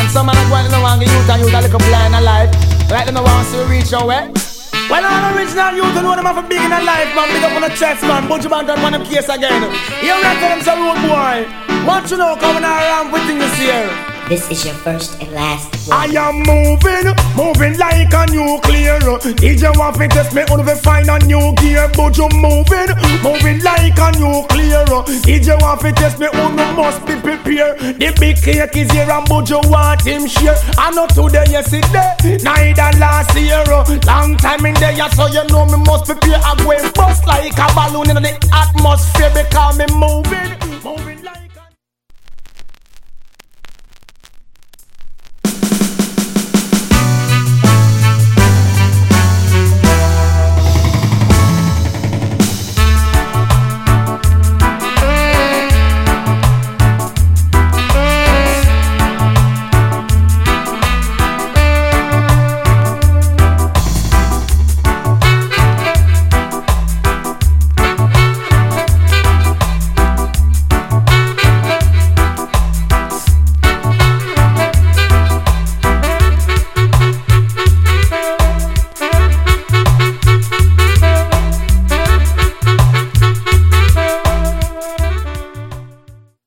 And some man go and no want to youth and youth a little blind alive. Like them no want to reach your way. Well, all original youth know them have a big in a life, man. Big up on the chest, man. Bunch of man done one of them case again. You ready for them some road boy? What you know coming around with things here? This is your first and last one. I am moving like a nuclear. DJ want to test me on the find a new gear, but you moving like a nuclear. DJ want to test me on the must be prepared. The big cake is here and but you want him share. I know today, yesterday, neither last year. Long time in there, so you know me must prepare. I'm going bust like a balloon in the atmosphere because me moving.